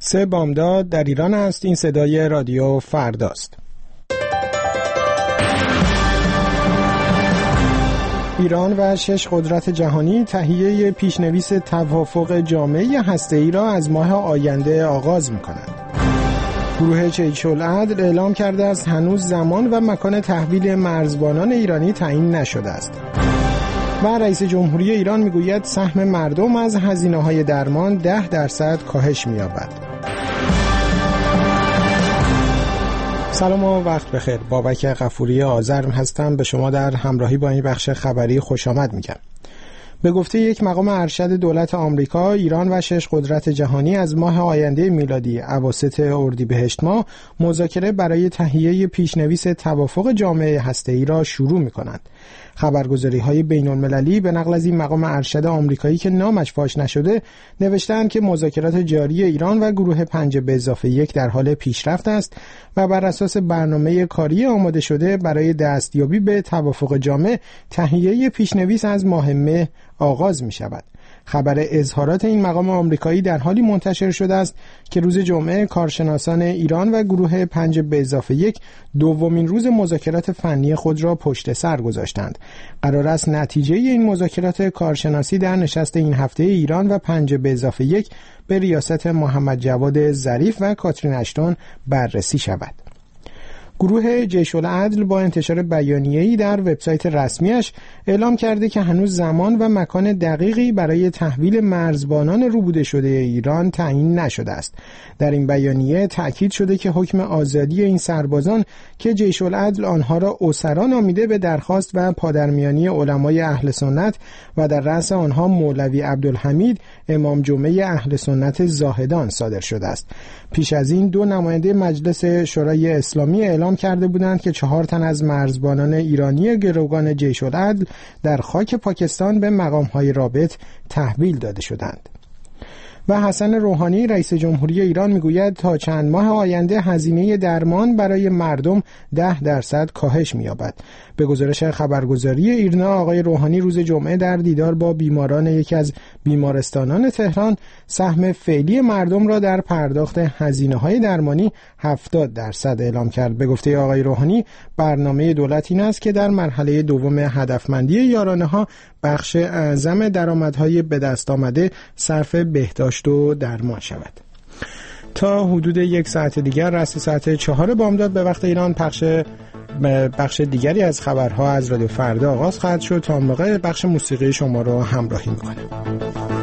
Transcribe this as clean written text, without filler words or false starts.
3 بامداد در ایران است. این صدای رادیو فرداست. ایران و 6 قدرت جهانی تهیه پیشنویس توافق جامعه هسته‌ای را از ماه آینده آغاز می‌کنند. گروه جیش‌العدل اعلام کرده است هنوز زمان و مکان تحویل مرزبانان ایرانی تعیین نشده است. و رئیس جمهوری ایران میگوید سهم مردم از هزینه‌های درمان 10% کاهش می‌یابد. سلام و وقت بخیر. بابک غفوری آذرم هستم. به شما در همراهی با این بخش خبری خوش آمد میگم. به گفته یک مقام ارشد دولت آمریکا، ایران و 6 قدرت جهانی از ماه آینده میلادی اواسط اردیبهشت ماه مذاکره برای تهیه پیشنویس توافق جامعه هسته‌ای را شروع می‌کنند. خبرگزاری‌های بین‌المللی به نقل از این مقام ارشد آمریکایی که نامش فاش نشده نوشتند که مذاکرات جاری ایران و گروه 5+1 در حال پیشرفت است و بر اساس برنامه کاری آماده شده برای دستیابی به توافق جامع تهیه پیشنویس از ماه مه آغاز می شود. خبر اظهارات این مقام آمریکایی در حالی منتشر شده است که روز جمعه کارشناسان ایران و گروه 5+1 دومین روز مذاکرات فنی خود را پشت سر گذاشتند. قرار است نتیجه این مذاکرات کارشناسی در نشست این هفته ایران و 5+1 به ریاست محمد جواد ظریف و کاترین اشتون بررسی شود. گروه جیش‌العدل با انتشار بیانیه‌ای در وبسایت رسمیش اعلام کرده که هنوز زمان و مکان دقیقی برای تحویل مرزبانان روبوده شده ایران تعیین نشده است. در این بیانیه تأکید شده که حکم آزادی این سربازان که جیش‌العدل آنها را اسرا نامیده به درخواست و پادرمیانی علمای اهل سنت و در رأس آنها مولوی عبدالحمید امام جمعه اهل سنت زاهدان صادر شده است. پیش از این 2 نماینده مجلس شورای اسلامی اعلام کرده بودند که 4 تن از مرزبانان ایرانی گروگان جیش‌العدل در خاک پاکستان به مقام‌های رابط تحویل داده شدند. و حسن روحانی رئیس جمهوری ایران میگوید تا چند ماه آینده هزینه درمان برای مردم 10% کاهش می‌یابد. به گزارش خبرگزاری ایرنا آقای روحانی روز جمعه در دیدار با بیماران یکی از بیمارستانان تهران سهم فعلی مردم را در پرداخت هزینه‌های درمانی 70% اعلام کرد. به گفته آقای روحانی برنامه دولت این است که در مرحله دوم هدفمندی یارانه‌ها بخش اعظم درآمدهای به دست آمده صرف بهداشت و درمان شود. تا حدود 1 ساعت دیگر رأس ساعت 4 بامداد به وقت ایران بخش دیگری از خبرها از رادیو فردا آغاز خواهد شد. تا اون موقع بخش موسیقی شما رو همراهی میکنه.